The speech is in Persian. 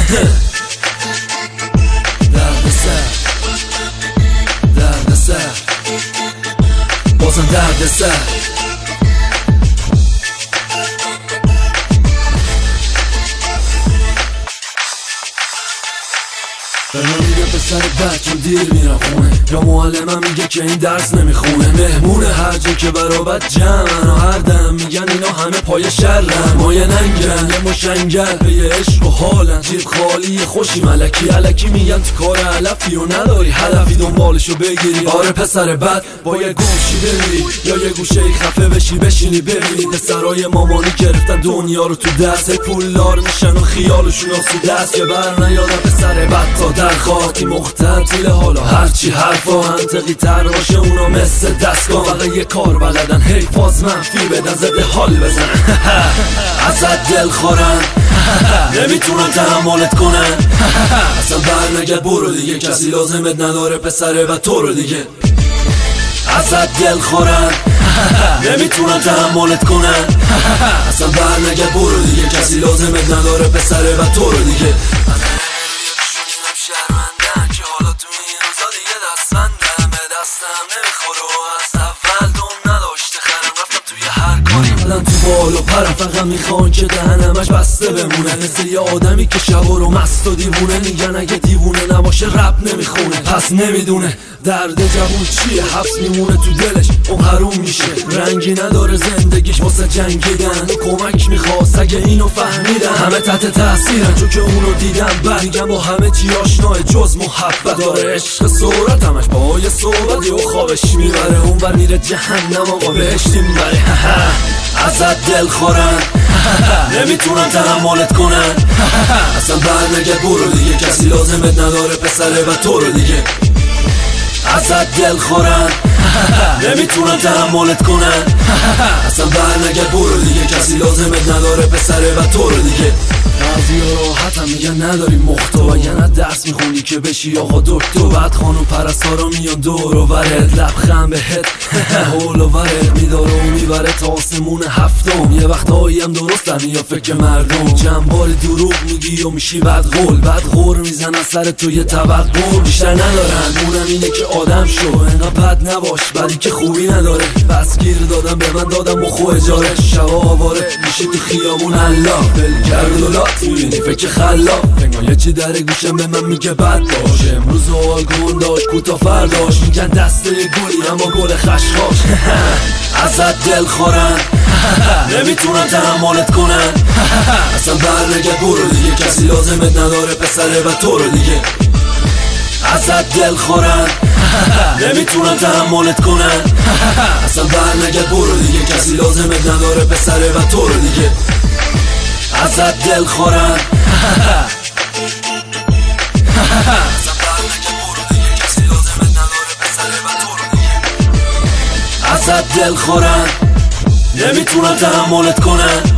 دردسر بازم دردسر. به من میگه پسر بد چون دیر میرم خونه، یا معلمم میگه که این درس نمیخونه. مهمونه هر جا که برابط جمعن و هر دم میگن اینا همه پای شرن. مایه ننگن یه مشنگل به یه عشق و حالن، جیب خالی خوشی ملکی علکی میگن تو کار علفی و نداری هدفی دنبالشو بگیری. آره پسر بد با یه گوشی بمیری یا یه گوشه خفه بشی بشینی ببینی پسرای مامانی گرفتن دنیا رو تو دست، پولدار میشن و خیالشون آسوده است. که بر نیادم پسر بد تا در خاطی مختطیل، حالا هرچی حرفا منطقی تر باشه اونا مثل دستگاه فقط یه کار بلدن، هی فاز منفی بدن زده حال بزنن. ازت دل خورن نمیتونن تحملت کنن، اصلا بر نگرد برو دیگه، کسی لازمت نداره پسره و تو رو دیگه. ازت دل خورن نمیتونن تحملت کنن، اصلا بر نگرد برو دیگه، کسی لازمت نداره پسره و تو رو دیگه. شرمندن که حالا تو این روزا دیگه دستمندم، به دستم نمیخوره و از اول دم نداشته خرم رفتم توی هر کاری بدن تو بال و پرم، فقط میخوان که دهنمش بسته بمونه، مثل یه آدمی که شبا رو مست و دیوونه. میگن اگه دیوونه نباشه رپ نمیخونه، پس نمیدونه درد جوون چیه، حبس میمونه تو دلش اون حروم میشه، رنگی نداره زندگیش واسه جنگیدن و کمک میخواست اگه اینو فهمیدن. همه تحت تاثیرن چون که اونو دیدن، بعد میگن با همه چی آشناه جز محبت. داره عشق صورت همش با یه صحبت و خوابش میبره، اون بر میره جهنم آقا بهشتی میبره. ازت دل خورن نمیتونن تحملت کنن، اصلا بر نگرد برو دیگه، کسی لازمت نداره پسره و تو رو دیگه. ازت دل خورن نمیتونن تحملت کنن، اصلا بر نگرد برو دیگه، کسی لازمت نداره پسره و تو رو دیگه. بعضیا راحت هم میگن نداری مختو، وگرنه درس میخونی که بشی آقا دکتر. بعد خانم پرستارا میان دور و برت، لبخند بهت حول و ورت میداره و میبره تا آسمون هفتم. یه وقتایی هم درستن یا فکر مردم، چند بار دروغ میگی و میشی بد غور میزنن سر تو یه طبق بیشتر ندارن. اونم اینه که آدم شو انقدر بد نباش، بعدی که خوبی نداره. بس گیر دادم به من دادم با خو اجاره، شبا آواره میشی تو خیابون الله بل کرد و لات میبینی فکر خلاف. انگار یه چی در گوشم به من میگه بد باش، امروز آلگون داشت کوتا فرداش، میگن دسته گلی اما گل خشخاش. ازت دل خورن نمیتونن تحملت کنن، اصلا بر نگرد برو دیگه، کسی لازمت نداره پسره و تو رو دیگه. ازت دل خورن نمیتونن تحملت کنن، اصلا بر نگرد برو دیگه، کسی لازمت نداره پسره و تو رو دیگه. ازت دل خورن ازت دل خورن نمیتونن تحملت کنن،